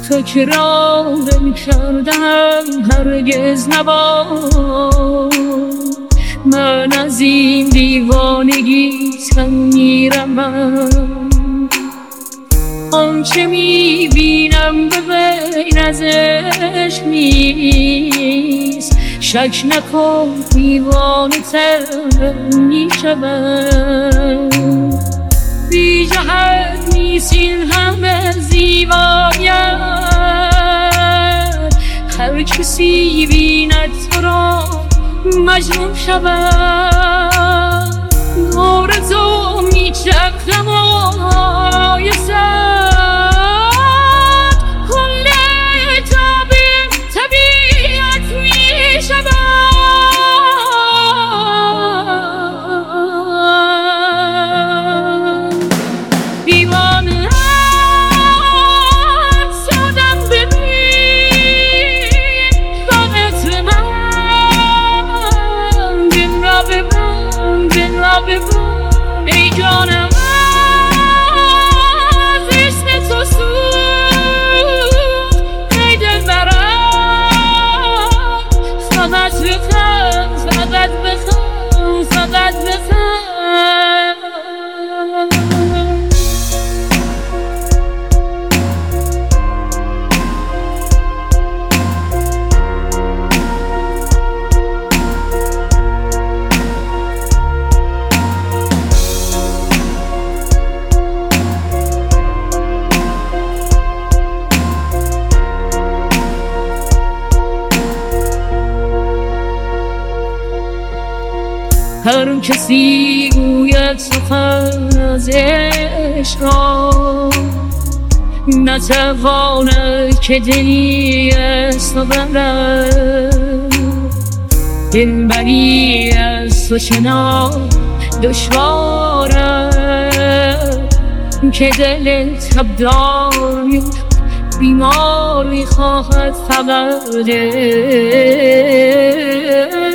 تکرار کردم هرگز نباد. من از این دیوانگی تن میرم، آنچه میبینم به بین از عشق نیست. شک نکن دیوانه تر میشوم، بی جهت نیست این همه زیبایت. هر کسی بیند تو را مجنون شود. نور تو میچرخم آیسد، کل طبیعت میشود. دیوانه شدم ببین فقط من، دل را ببن، دل را ببن ای جانم. از عشق تو سوخت ای دلبرم، فقط بخند، فقط بخند، فقط بخند. هر کسی گوید سخن از عشق را، نتواند که دلی از تو برد. دلبری از تو چنان دشوارد که دل تبدار بیمار میخواهد فقط.